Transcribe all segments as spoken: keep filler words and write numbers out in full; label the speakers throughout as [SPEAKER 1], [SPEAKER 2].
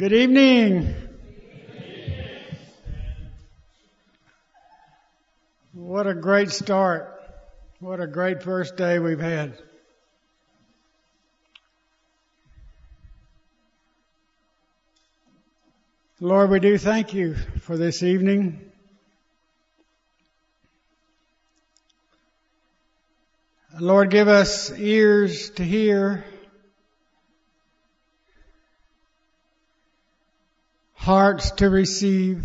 [SPEAKER 1] Good evening. What a great start. What a great first day we've had. Lord, we do thank you for this evening. Lord, give us ears to hear, hearts to receive,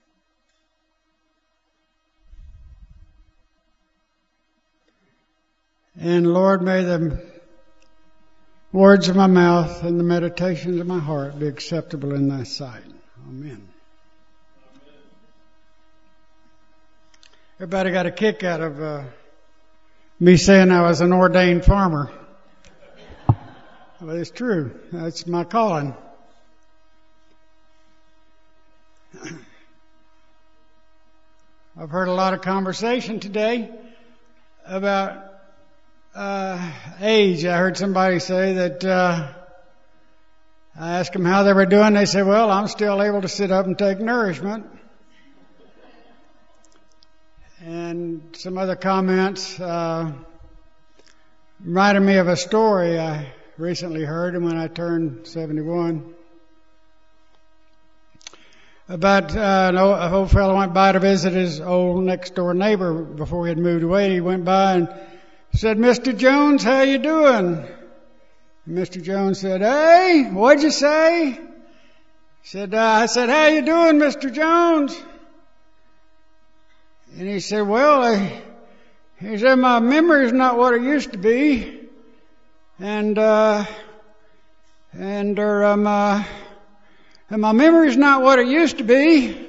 [SPEAKER 1] and Lord, may the words of my mouth and the meditations of my heart be acceptable in thy sight. Amen. Everybody got a kick out of uh, me saying I was an ordained farmer. Well, it's true. That's my calling. I've heard a lot of conversation today about uh, age. I heard somebody say that uh, I asked them how they were doing. They said, well, I'm still able to sit up and take nourishment. And some other comments uh, reminded me of a story I recently heard when I turned seventy-one. About uh, an old, an old fellow went by to visit his old next door neighbor before he had moved away. He went by and said, Mister Jones, how you doing? And Mister Jones said, hey, what'd you say? He said, uh, I said, how you doing, Mister Jones? And he said, well, I, he said, my memory's not what it used to be. And, uh, and, or, um, uh, and my memory's not what it used to be.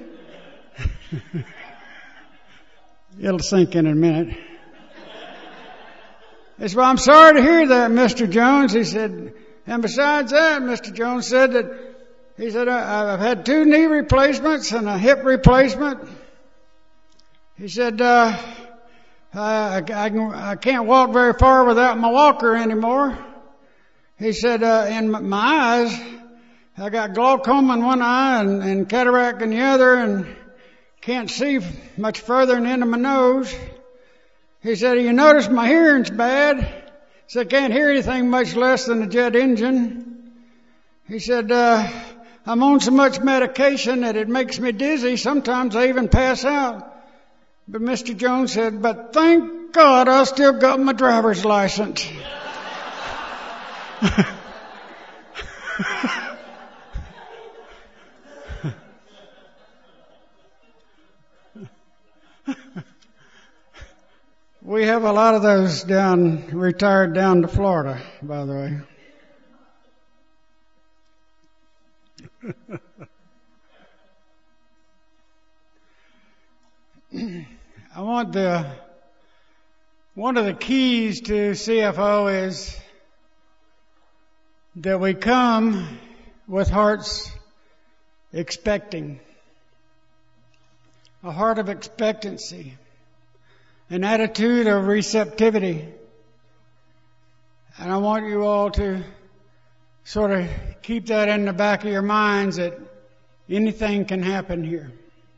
[SPEAKER 1] It'll sink in in a minute. He said, well, I'm sorry to hear that, Mister Jones. He said, and besides that, Mister Jones said that, he said, I've had two knee replacements and a hip replacement. He said, uh, I, I, I can't walk very far without my walker anymore. He said, uh, in my eyes, I got glaucoma in one eye and, and cataract in the other and can't see much further than into my nose. He said, you notice my hearing's bad. He said, I can't hear anything much less than a jet engine. He said, uh, I'm on so much medication that it makes me dizzy. Sometimes I even pass out. But Mister Jones said, but thank God I still got my driver's license. We have a lot of those down, retired down to Florida, by the way. I want the, one of the keys to C F O is that we come with hearts expecting, a heart of expectancy, an attitude of receptivity. And I want you all to sort of keep that in the back of your minds that anything can happen here.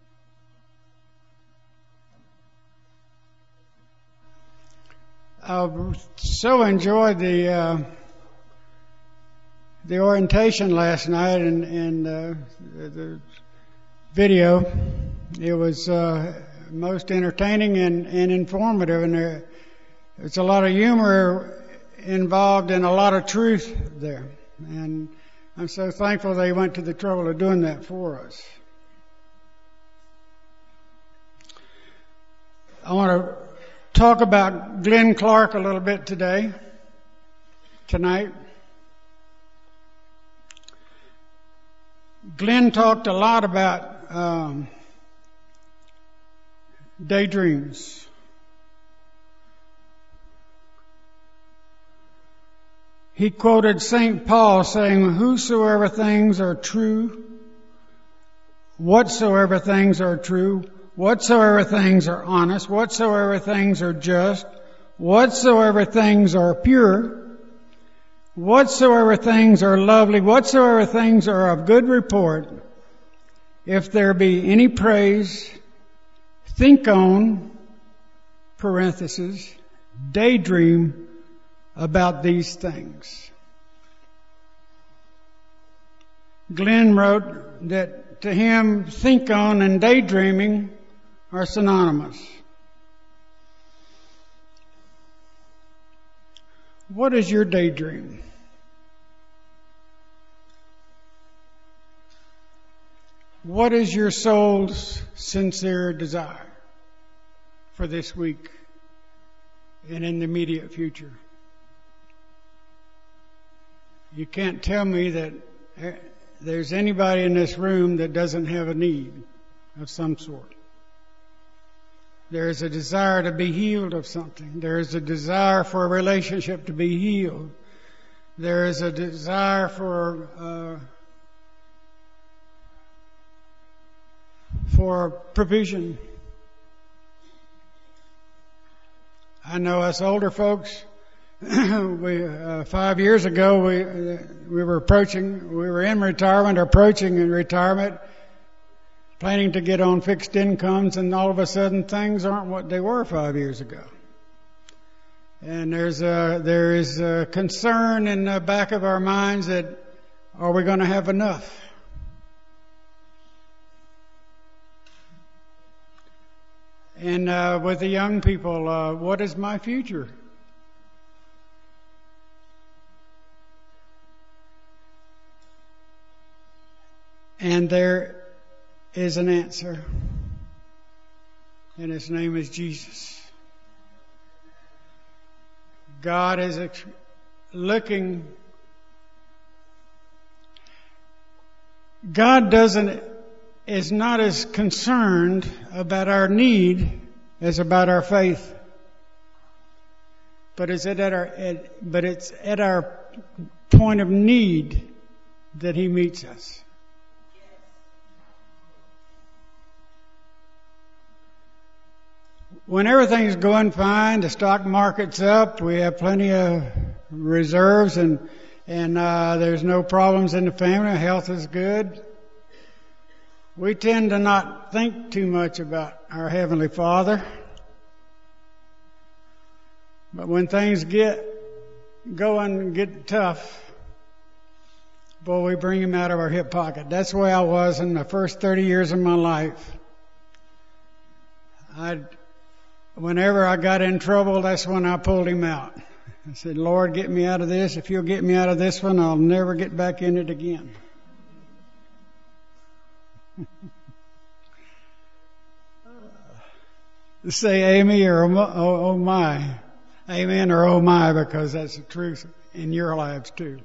[SPEAKER 1] I so enjoyed the uh, the orientation last night and, and uh, the, the video. It was uh, most entertaining and, and informative, and there, there's a lot of humor involved and a lot of truth there. And I'm so thankful they went to the trouble of doing that for us. I want to talk about Glenn Clark a little bit today, tonight. Glenn talked a lot about um, daydreams. He quoted Saint Paul saying, whosoever things are true, whatsoever things are true, whatsoever things are honest, whatsoever things are just, whatsoever things are pure, whatsoever things are lovely, whatsoever things are of good report, if there be any praise, think on, parentheses, daydream about these things. Glenn wrote that to him, think on and daydreaming are synonymous. What is your daydream? What is your soul's sincere desire for this week and in the immediate future? You can't tell me that there's anybody in this room that doesn't have a need of some sort. There is a desire to be healed of something. There is a desire for a relationship to be healed. There is a desire for uh, for provision. I know us older folks. we uh, five years ago we uh, we were approaching. We were in retirement, approaching in retirement. Planning to get on fixed incomes, and all of a sudden things aren't what they were five years ago. And there's a, there is a concern in the back of our minds that, are we going to have enough? And uh, with the young people, uh, what is my future? And there is an answer, and His name is Jesus. God is ex- looking. God doesn't is not as concerned about our need as about our faith, but it's at our at, but it's at our point of need that He meets us. When everything's going fine, the stock market's up, we have plenty of reserves, and and uh, there's no problems in the family, health is good. We tend to not think too much about our Heavenly Father. But when things get going and get tough, boy, we bring Him out of our hip pocket. That's the way I was in the first thirty years of my life. I'd Whenever I got in trouble, that's when I pulled Him out. I said, Lord, get me out of this. If You'll get me out of this one, I'll never get back in it again. Say amen or oh, oh my. Amen or oh my, because that's the truth in your lives too.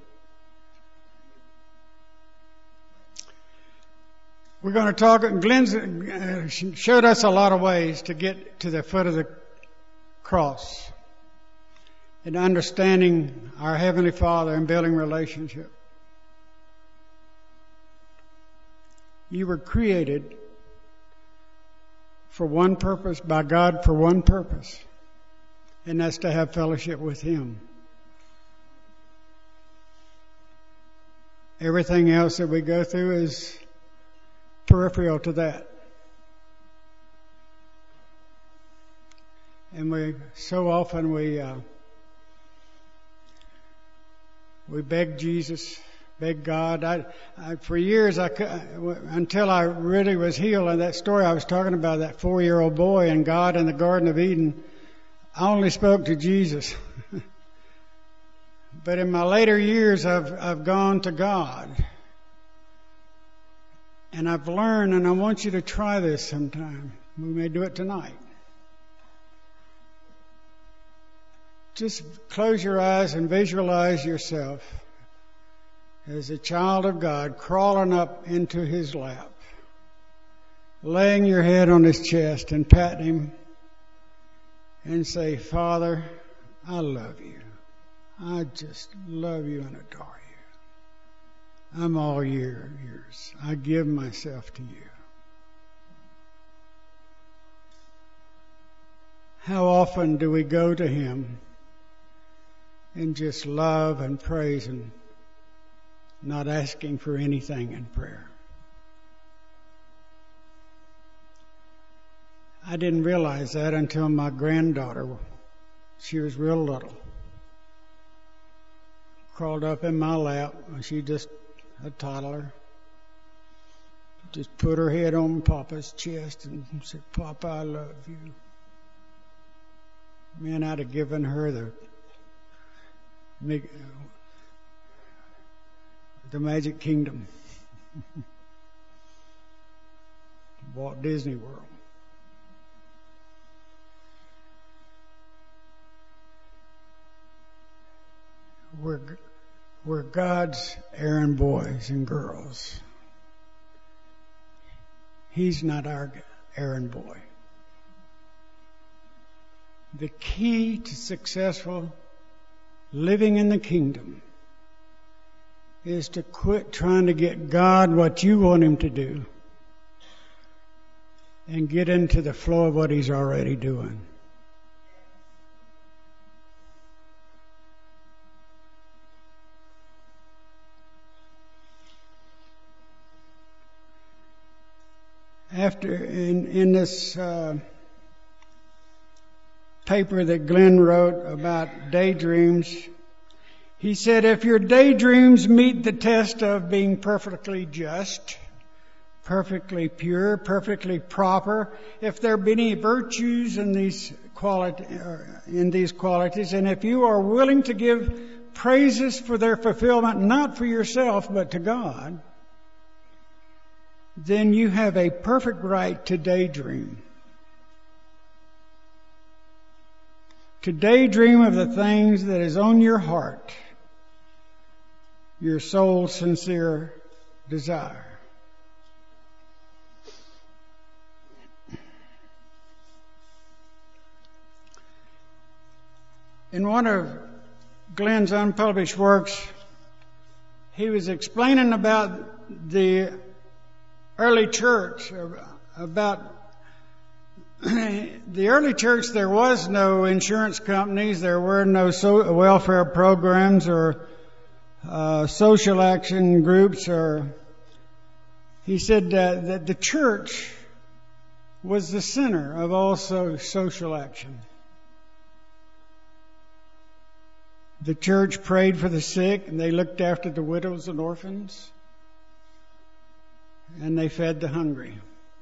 [SPEAKER 1] We're going to talk, Glenn showed us a lot of ways to get to the foot of the cross and understanding our Heavenly Father and building relationship. You were created for one purpose, by God for one purpose, and that's to have fellowship with Him. Everything else that we go through is peripheral to that. And we, so often we, uh, we beg Jesus, beg God. I, I, for years, I, until I really was healed, and that story I was talking about, that four-year-old boy and God in the Garden of Eden, I only spoke to Jesus. But in my later years, I've, I've gone to God. And I've learned, and I want you to try this sometime. We may do it tonight. Just close your eyes and visualize yourself as a child of God crawling up into His lap, laying your head on His chest and patting Him and say, Father, I love You. I just love You and adore You. I'm all yours. I give myself to You. How often do we go to Him in just love and praise and not asking for anything in prayer. I didn't realize that until my granddaughter, she was real little, crawled up in my lap, and she just a toddler, just put her head on Papa's chest and said, "Papa, I love you." Man, I'd have given her the the Magic Kingdom, Walt Disney World. We're, we're God's errand boys and girls. He's not our errand boy. The key to successful living in the kingdom is to quit trying to get God what you want Him to do and get into the flow of what He's already doing. After in in this uh, paper that Glenn wrote about daydreams, he said, if your daydreams meet the test of being perfectly just, perfectly pure, perfectly proper, if there be any virtues in these quality in these qualities, and if you are willing to give praises for their fulfillment, not for yourself but to God, then you have a perfect right to daydream. To daydream of the things that is on your heart, your soul's sincere desire. In one of Glenn's unpublished works, he was explaining about the early church, about the early church. There was no insurance companies, there were no so welfare programs or uh, social action groups, or he said uh, that the church was the center of all so social action. The church prayed for the sick, and they looked after the widows and orphans, and they fed the hungry.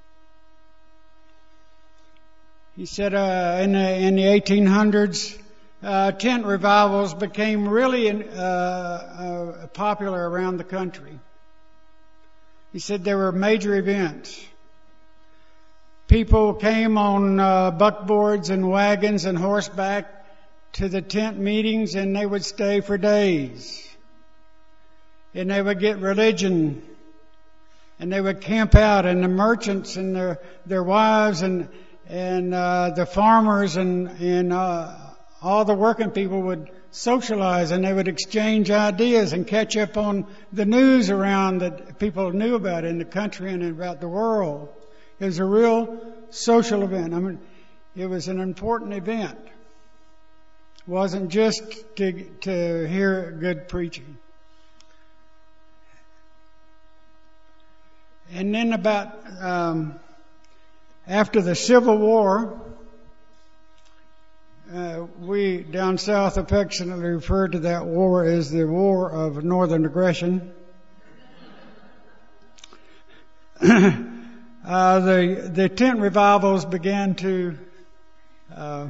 [SPEAKER 1] He said uh, in, the, in the eighteen hundreds, uh, tent revivals became really uh, uh, popular around the country. He said there were major events. People came on uh, buckboards and wagons and horseback to the tent meetings, and they would stay for days. And they would get religion. And they would camp out, and the merchants and their their wives and and uh, the farmers and and uh, all the working people would socialize, and they would exchange ideas and catch up on the news around that people knew about in the country and about the world. It was a real social event. I mean, it was an important event. It wasn't just to to hear good preaching. And then about um, after the Civil War, uh, we down south affectionately refer to that war as the War of Northern Aggression. uh, the the tent revivals began to, uh,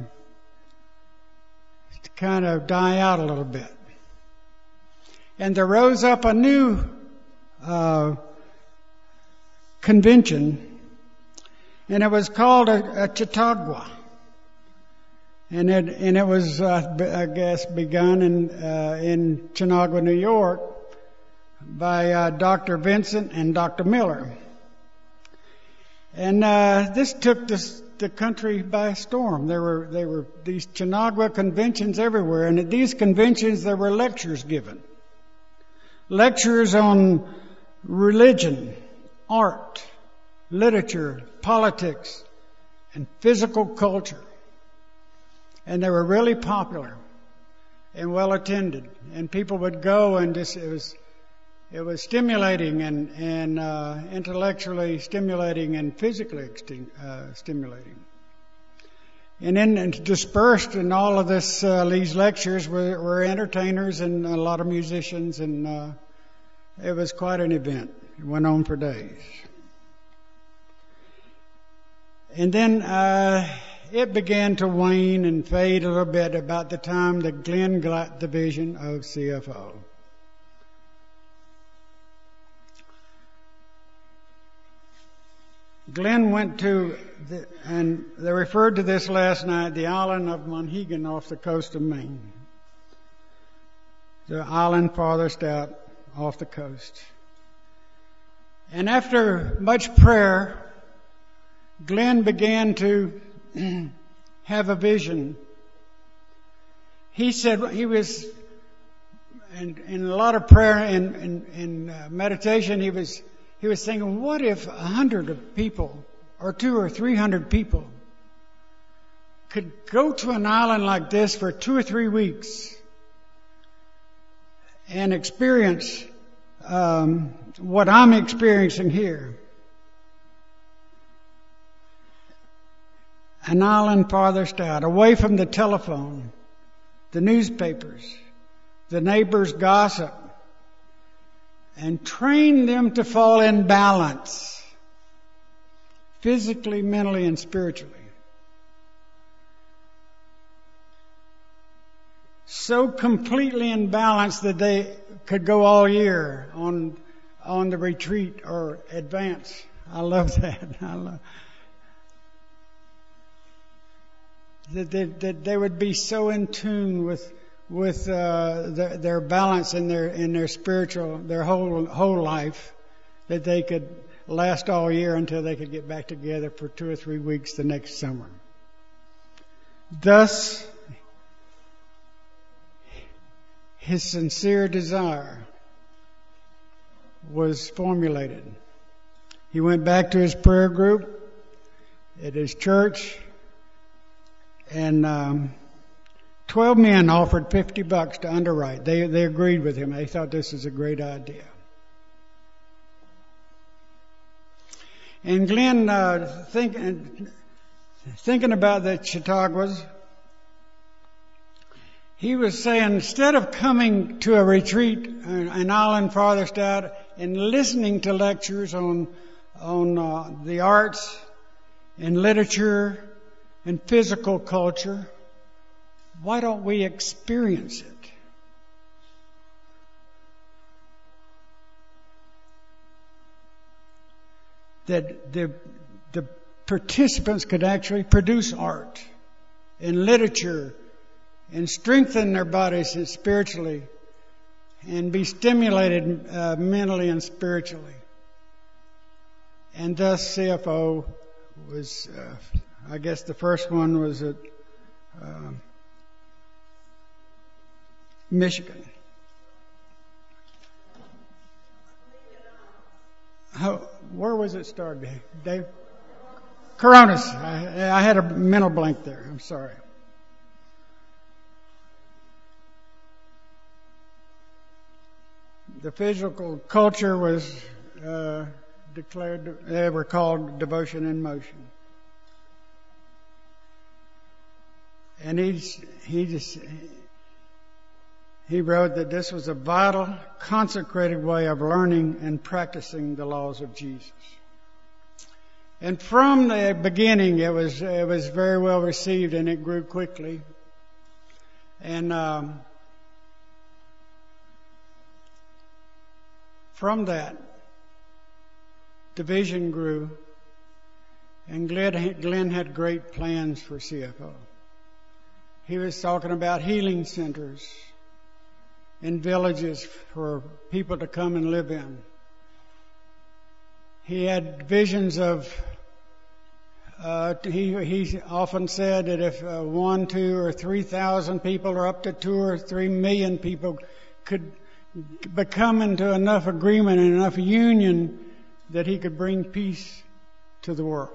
[SPEAKER 1] to kind of die out a little bit, and there rose up a new Uh, convention, and it was called a, a Chautauqua, and it and it was uh, I guess begun in uh, in Chautauqua, New York, by uh, Doctor Vincent and Doctor Miller, and uh, this took this, the country by storm. There were there were these Chautauqua conventions everywhere, and at these conventions there were lectures given, lectures on religion, art, literature, politics, and physical culture. And they were really popular. and well attended, and people would go, and just it was it was stimulating and and uh, intellectually stimulating and physically uh, stimulating. And then dispersed in all of this uh, these lectures were, were entertainers and a lot of musicians, and uh, it was quite an event. It went on for days. And then uh, it began to wane and fade a little bit about the time that Glenn got the vision of C F O. Glenn went to, the, and they referred to this last night, the island of Monhegan off the coast of Maine. The island farthest out off the coast. And after much prayer, Glenn began to have a vision. He said he was, in, in a lot of prayer and, and, and uh, meditation, he was He was thinking, what if a hundred of people, or two or three hundred people, could go to an island like this for two or three weeks and experience um, what I'm experiencing here? An island farthest out, away from the telephone, the newspapers, the neighbors' gossip, and train them to fall in balance, physically, mentally, and spiritually. So completely in balance that they could go all year on on the retreat or advance. I love that. I love that they, that they would be so in tune with with uh, the, their balance in their in their spiritual, their whole whole life, that they could last all year until they could get back together for two or three weeks the next summer. Thus, his sincere desire was formulated. He went back to his prayer group at his church, and um, Twelve men offered fifty bucks to underwrite. They they agreed with him. They thought this was a great idea. And Glenn, uh, think, thinking about the Chautauquas, he was saying, instead of coming to a retreat, an island farthest out, and listening to lectures on on uh, the arts and literature and physical culture, why don't we experience it? That the the participants could actually produce art and literature and strengthen their bodies and spiritually and be stimulated uh, mentally and spiritually. And thus C F O was, uh, I guess the first one was at uh, Michigan. How, where was it started, Dave? Coronas. I, I had a mental blank there. I'm sorry. The physical culture was uh, declared, they were called Devotion in Motion. And he's, he just, he wrote that this was a vital, consecrated way of learning and practicing the laws of Jesus. And from the beginning, it was it was very well received, and it grew quickly. And um, from that, division grew, and Glenn, Glenn had great plans for C F O. He was talking about healing centers in villages for people to come and live in. He had visions of, uh, he, he often said that if uh, one, two, or three thousand people, or up to two or three million people could become into enough agreement and enough union that he could bring peace to the world.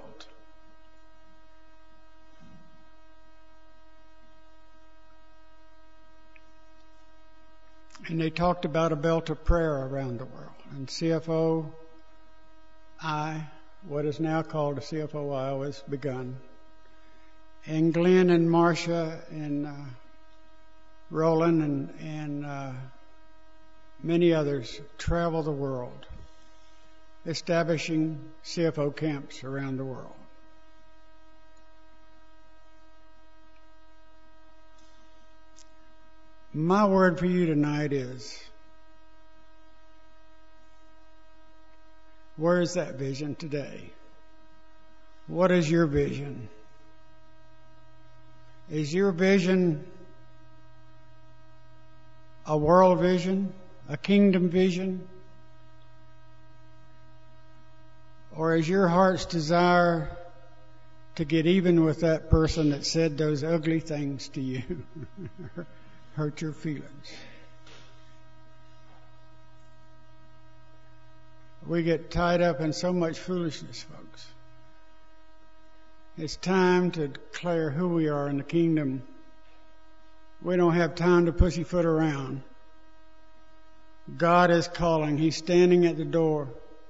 [SPEAKER 1] And they talked about a belt of prayer around the world. And C F O I, what is now called the C F O I, was begun. And Glenn and Marcia and uh, Roland and, and uh, many others travel the world, establishing C F O camps around the world. My word for you tonight is, where is that vision today? What is your vision? Is your vision a world vision, a kingdom vision? Or is your heart's desire to get even with that person that said those ugly things to you? Hurt your feelings. We get tied up in so much foolishness, folks. It's time to declare who we are in the kingdom. We don't have time to pussyfoot around. God is calling. He's standing at the door,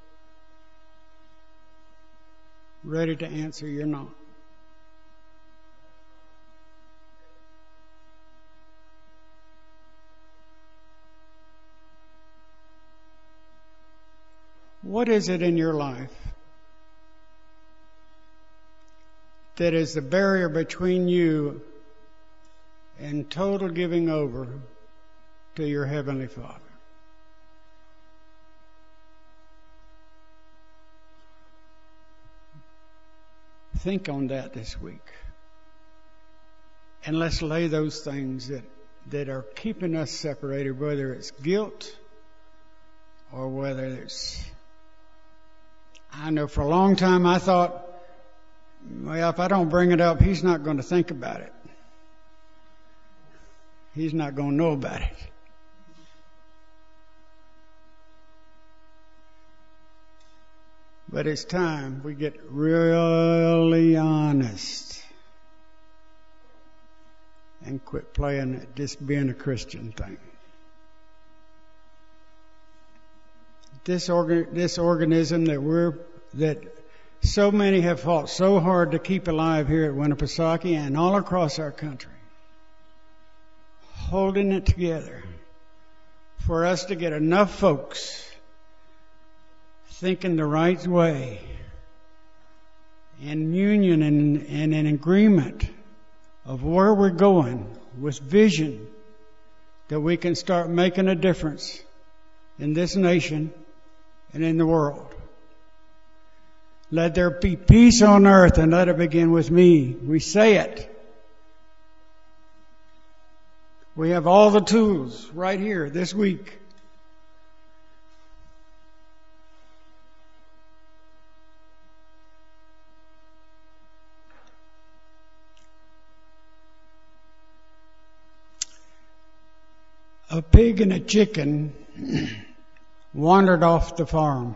[SPEAKER 1] ready to answer your knock. What is it in your life that is the barrier between you and total giving over to your Heavenly Father? Think on that this week. And let's lay those things that, that are keeping us separated, whether it's guilt or whether it's... I know for a long time I thought, well, if I don't bring it up, he's not going to think about it. He's not going to know about it. But it's time we get really honest and quit playing at just being a Christian thing. This organ, this organism that we're, that so many have fought so hard to keep alive here at Winnipesaukee and all across our country, holding it together for us to get enough folks thinking the right way, in union and, and in agreement of where we're going with vision, that we can start making a difference in this nation and in the world. Let there be peace on earth, and let it begin with me. We say it. We have all the tools right here this week. A pig and a chicken wandered off the farm.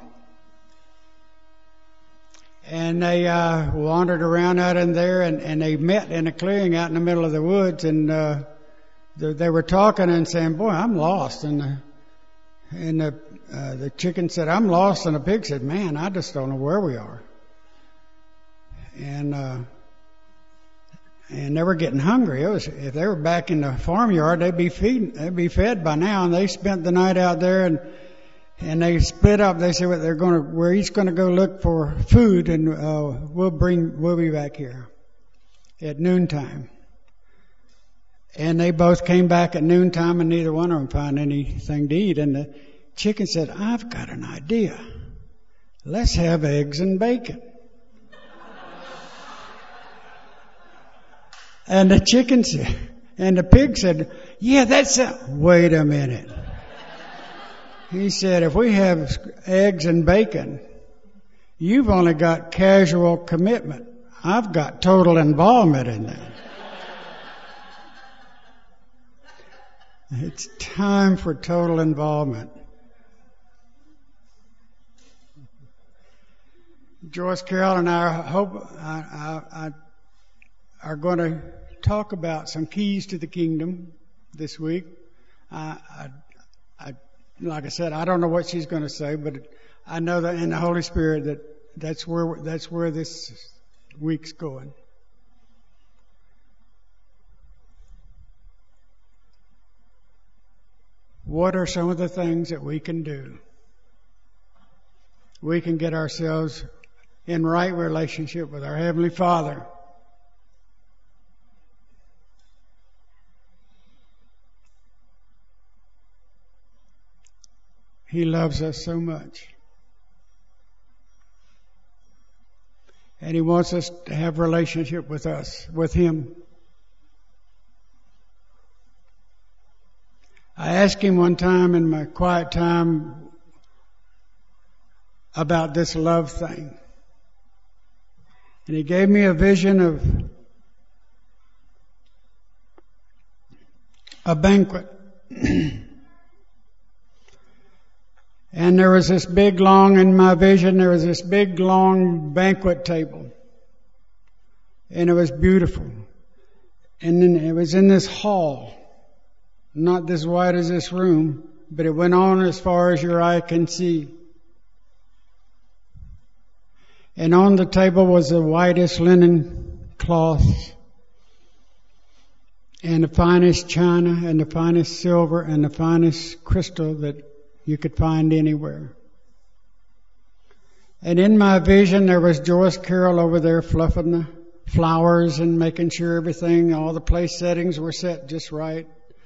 [SPEAKER 1] And they uh, wandered around out in there, and, and they met in a clearing out in the middle of the woods, and uh, they, they were talking and saying, boy, I'm lost. And the, and the, uh, the chicken said, I'm lost. And the pig said, man, I just don't know where we are. And uh, and they were getting hungry. It was, if they were back in the farmyard, they'd be feeding, they'd be fed by now. And they spent the night out there, and and they split up. They said, well, they're going to, we're each going to go look for food, and uh, we'll bring, we'll be back here at noontime. And they both came back at noontime, and neither one of them found anything to eat. And the chicken said, I've got an idea. Let's have eggs and bacon. And the chicken said, and the pig said, yeah, that's a, wait a minute. He said, if we have eggs and bacon, you've only got casual commitment. I've got total involvement in that. It's time for total involvement. Joyce Carroll and I hope I, I, I are going to talk about some keys to the kingdom this week. I, I, like I said, I don't know what she's going to say, but I know that in the Holy Spirit that that's where that's where this week's going. What are some of the things that we can do? We can get ourselves in right relationship with our Heavenly Father. He loves us so much. And He wants us to have relationship with us, with Him. I asked Him one time in my quiet time about this love thing. And He gave me a vision of a banquet. And there was this big long, in my vision, there was this big long banquet table. And it was beautiful. And then it was in this hall. Not as wide as this room, but it went on as far as your eye can see. And on the table was the whitest linen cloth, and the finest china, and the finest silver, and the finest crystal that you could find anywhere. And in my vision, there was Joyce Carroll over there fluffing the flowers and making sure everything, all the place settings were set just right.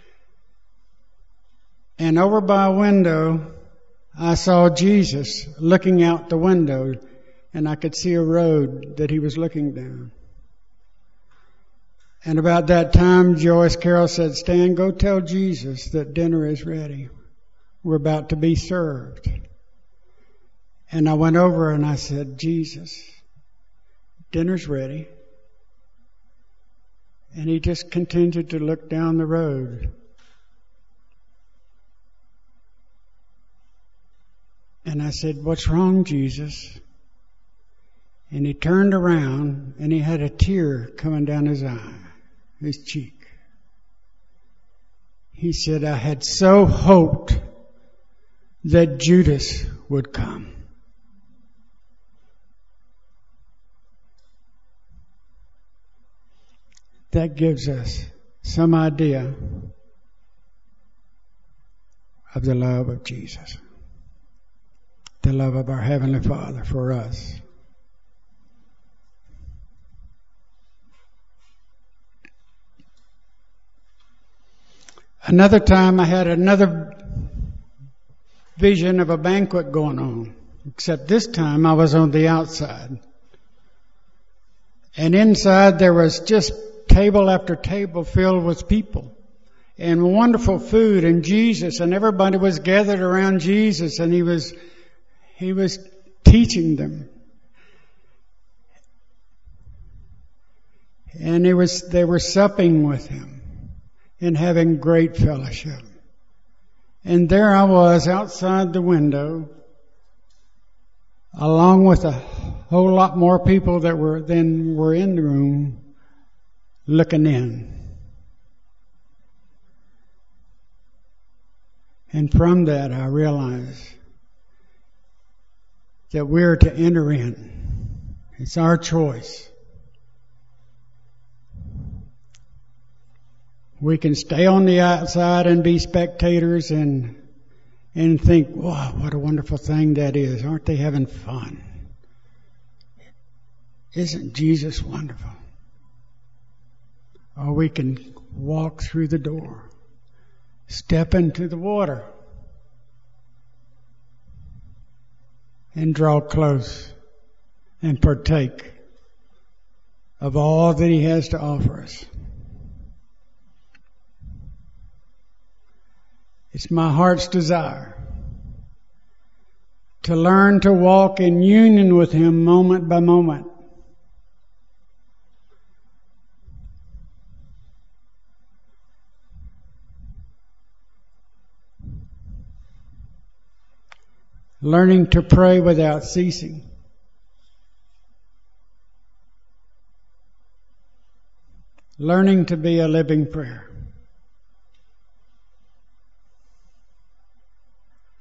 [SPEAKER 1] And over by a window, I saw Jesus looking out the window, and I could see a road that He was looking down. And about that time, Joyce Carroll said, "Stan, go tell Jesus that dinner is ready. We're about to be served." And I went over and I said, "Jesus, dinner's ready." And He just continued to look down the road. And I said, "What's wrong, Jesus?" And He turned around and He had a tear coming down His eye, His cheek. He said, "I had so hoped that Judas would come." That gives us some idea of the love of Jesus. The love of our Heavenly Father for us. Another time I had another vision of a banquet going on, except this time I was on the outside. And inside there was just table after table filled with people and wonderful food and Jesus, and everybody was gathered around Jesus, and he was he was teaching them. And it was they were supping with Him and having great fellowship. And there I was outside the window, along with a whole lot more people that were than were in the room, looking in. And from that I realized that we're to enter in. It's our choice. We can stay on the outside and be spectators and and think, wow, what a wonderful thing that is. Aren't they having fun? Isn't Jesus wonderful? Or we can walk through the door, step into the water, and draw close and partake of all that He has to offer us. It's my heart's desire to learn to walk in union with Him moment by moment. Learning to pray without ceasing. Learning to be a living prayer.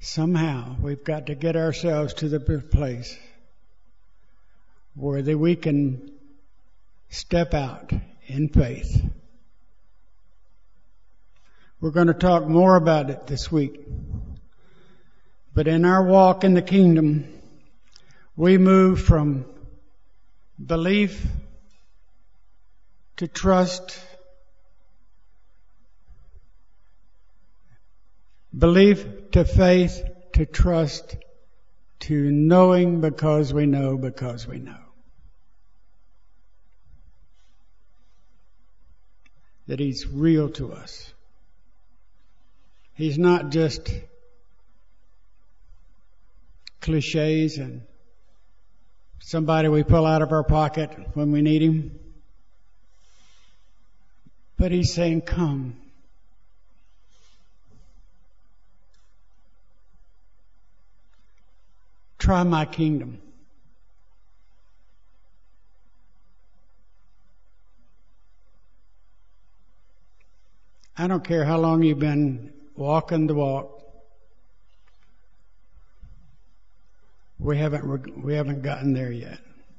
[SPEAKER 1] somehow we've got to get ourselves to the place where that we can step out in faith. We're going to talk more about it this week. But in our walk in the kingdom, we move from belief to trust, belief to faith to trust to knowing because we know because we know. That He's real to us. He's not just cliches and somebody we pull out of our pocket when we need Him. But He's saying, come. Try my kingdom. I don't care how long you've been walking the walk. We haven't we haven't gotten there yet.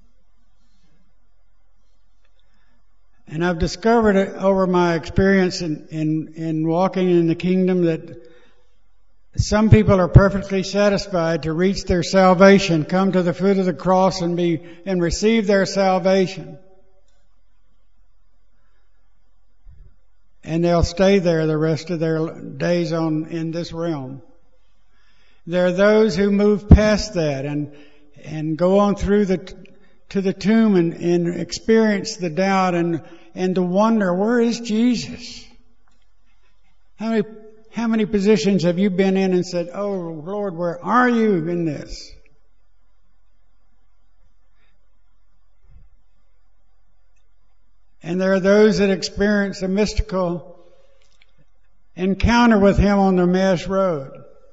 [SPEAKER 1] And I've discovered it over my experience in, in, in walking in the kingdom that some people are perfectly satisfied to reach their salvation, come to the foot of the cross and be and receive their salvation. And they'll stay there the rest of their days on in this realm. There are those who move past that and and go on through the to the tomb and, and experience the doubt and and the wonder, where is Jesus? How many how many positions have you been in and said, oh Lord, where are you in this? And there are those that experience a mystical encounter with Him on the Emmaus Road.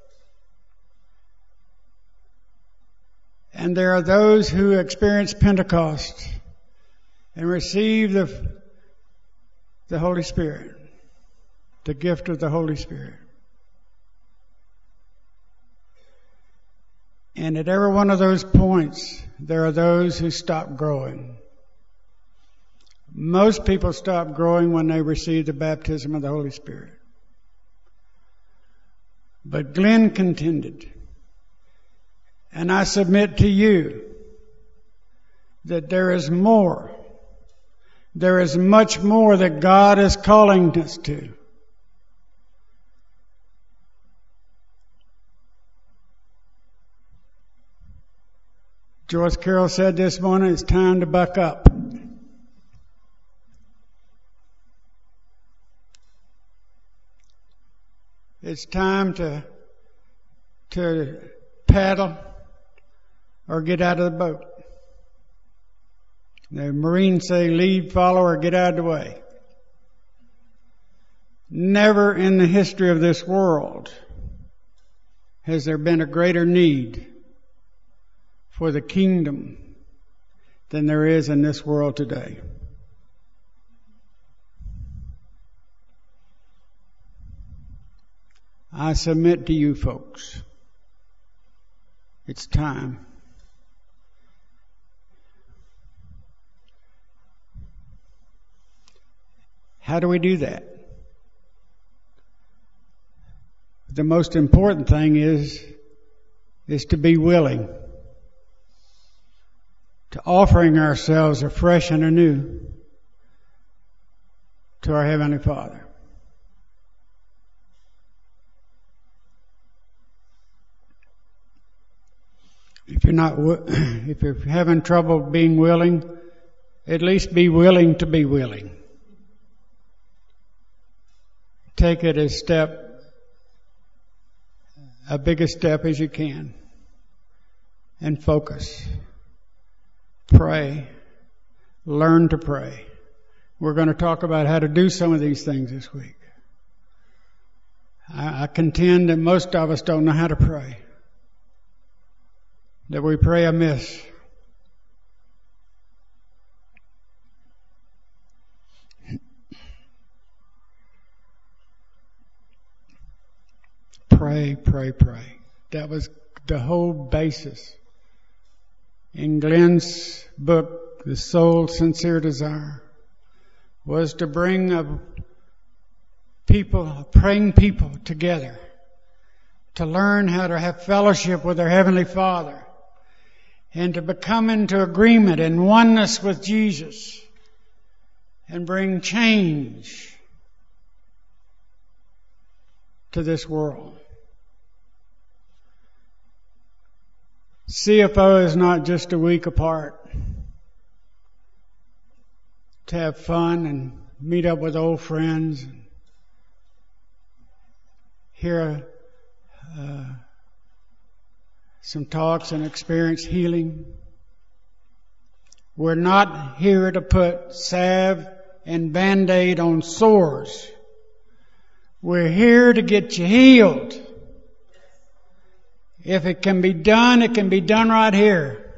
[SPEAKER 1] And there are those who experience Pentecost and receive the, the Holy Spirit, the gift of the Holy Spirit. And at every one of those points, there are those who stop growing. Most people stop growing when they receive the baptism of the Holy Spirit. But Glenn contended, and I submit to you that there is more. There is much more that God is calling us to. Joyce Carroll said this morning, it's time to buck up. It's time to to paddle or get out of the boat. The Marines say, lead, follow, or get out of the way. Never in the history of this world has there been a greater need for the kingdom than there is in this world today. I submit to you folks, it's time. How do we do that? The most important thing is, is to be willing, to offering ourselves afresh and anew to our Heavenly Father. If you're not, if you're having trouble being willing, at least be willing to be willing. Take it a step, a big a step as you can, and focus. Pray. Learn to pray. We're going to talk about how to do some of these things this week. I, I contend that most of us don't know how to pray. That we pray amiss. Pray, pray, pray. That was the whole basis. In Glenn's book, The Soul's Sincere Desire, was to bring a people, a praying people together to learn how to have fellowship with their Heavenly Father and to become into agreement and oneness with Jesus and bring change to this world. C F O is not just a week apart to have fun and meet up with old friends and hear uh, some talks and experience healing. We're not here to put salve and Band-Aid on sores. We're here to get you healed. If it can be done, it can be done right here.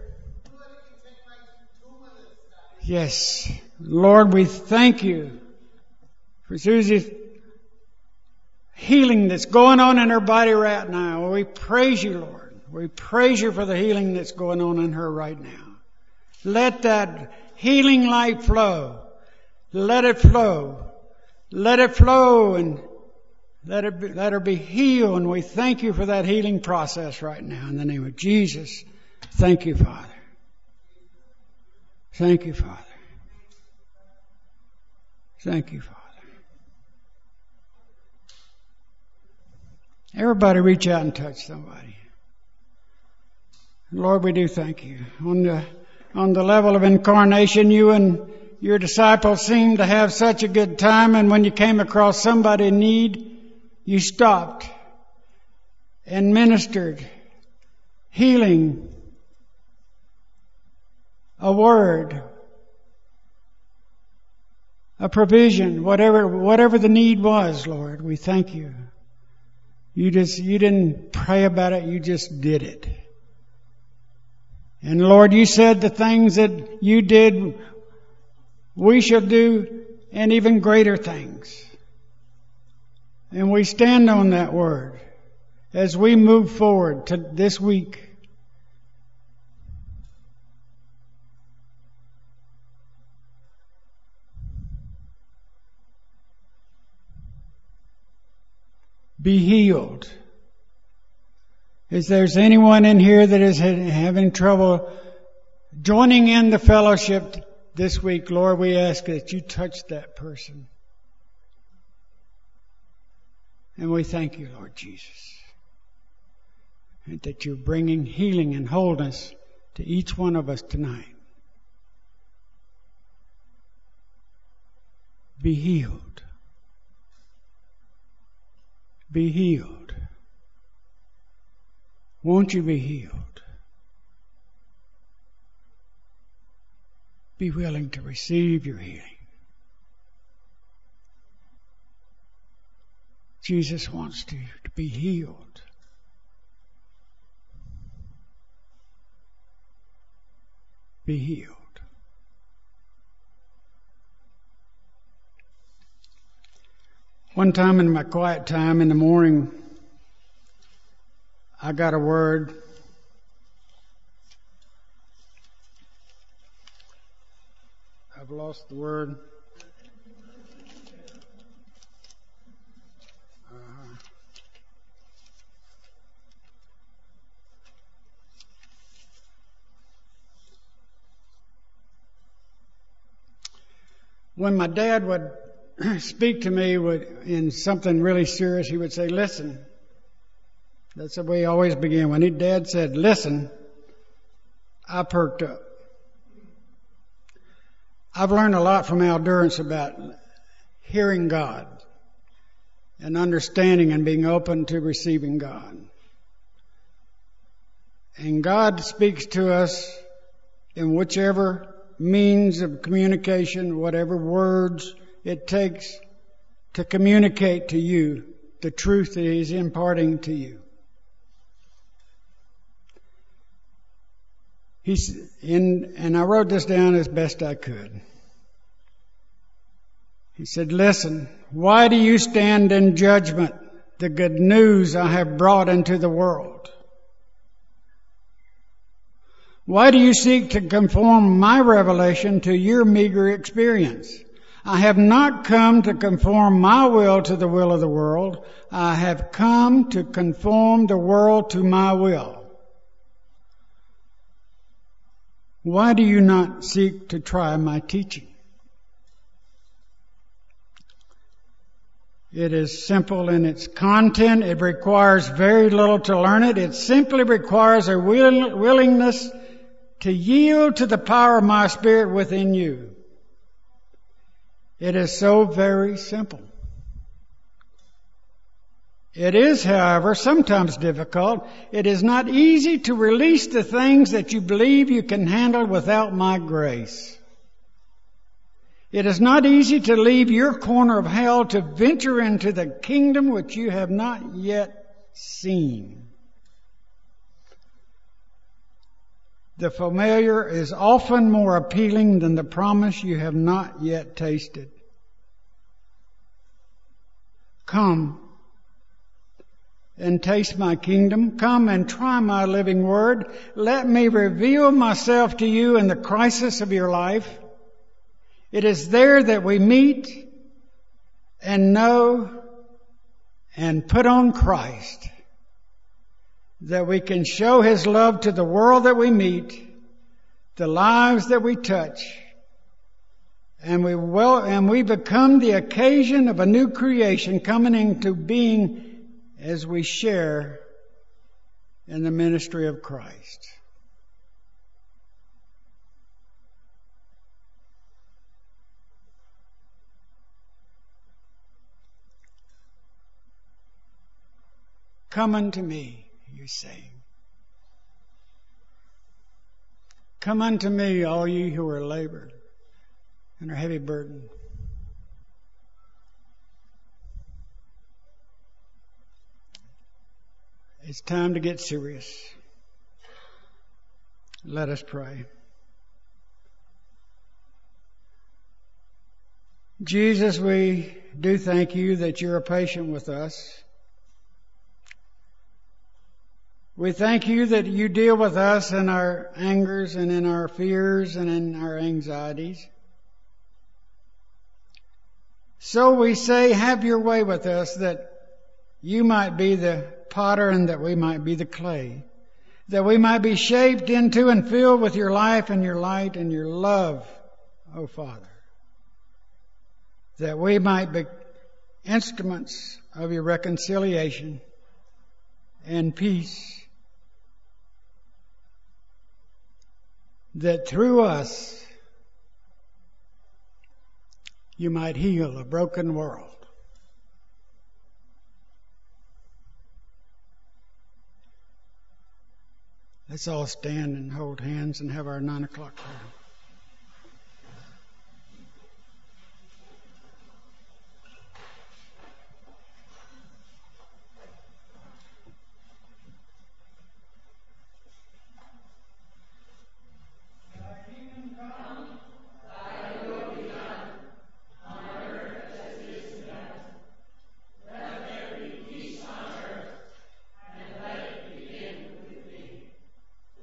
[SPEAKER 1] Yes. Lord, we thank you for Susie's healing that's going on in her body right now. We praise you, Lord. We praise you for the healing that's going on in her right now. Let that healing light flow. Let it flow. Let it flow and let it be, let her be healed. And we thank you for that healing process right now in the name of Jesus. Thank you, Father. Thank you, Father. Thank you, Father. Everybody reach out and touch somebody. Lord, we do thank you. On the, on the level of incarnation, you and your disciples seemed to have such a good time, and when you came across somebody in need, you stopped and ministered, healing, a word, a provision, whatever, whatever the need was, Lord, we thank you. You just, you didn't pray about it, you just did it. And Lord, you said the things that you did, we shall do, and even greater things. And we stand on that word as we move forward to this week. Be healed. If there's anyone in here that is having trouble joining in the fellowship this week, Lord, we ask that you touch that person. And we thank you, Lord Jesus, and that you're bringing healing and wholeness to each one of us tonight. Be healed. Be healed. Won't you be healed? Be willing to receive your healing. Jesus wants you to be healed. Be healed. One time in my quiet time in the morning, I got a word. I've lost the word. Uh, when my dad would speak to me would, in something really serious, he would say, listen. That's the way he always began. When his dad said, listen, I perked up. I've learned a lot from Al Durance about hearing God and understanding and being open to receiving God. And God speaks to us in whichever means of communication, whatever words it takes to communicate to you the truth that He's imparting to you. He's in, and I wrote this down as best I could. He said, listen, why do you stand in judgment the good news I have brought into the world? Why do you seek to conform my revelation to your meager experience? I have not come to conform my will to the will of the world. I have come to conform the world to my will. Why do you not seek to try my teaching? It is simple in its content. It requires very little to learn it. It simply requires a will, willingness to yield to the power of my Spirit within you. It is so very simple. It is, however, sometimes difficult. It is not easy to release the things that you believe you can handle without my grace. It is not easy to leave your corner of hell to venture into the kingdom which you have not yet seen. The familiar is often more appealing than the promise you have not yet tasted. Come and taste my kingdom. Come and try my living word. Let me reveal myself to you in the crisis of your life. It is there that we meet and know and put on Christ, that we can show His love to the world that we meet, the lives that we touch, and we well, and we become the occasion of a new creation coming into being as we share in the ministry of Christ. Come unto me, you say. Come unto me, all ye who are labored and are heavy burdened. It's time to get serious. Let us pray. Jesus, we do thank you that you're patient with us. We thank you that you deal with us in our angers and in our fears and in our anxieties. So we say, have your way with us, that you might be the potter and that we might be the clay, that we might be shaped into and filled with your life and your light and your love, O Father, that we might be instruments of your reconciliation and peace, that through us you might heal a broken world. Let's all stand and hold hands and have our nine o'clock prayer.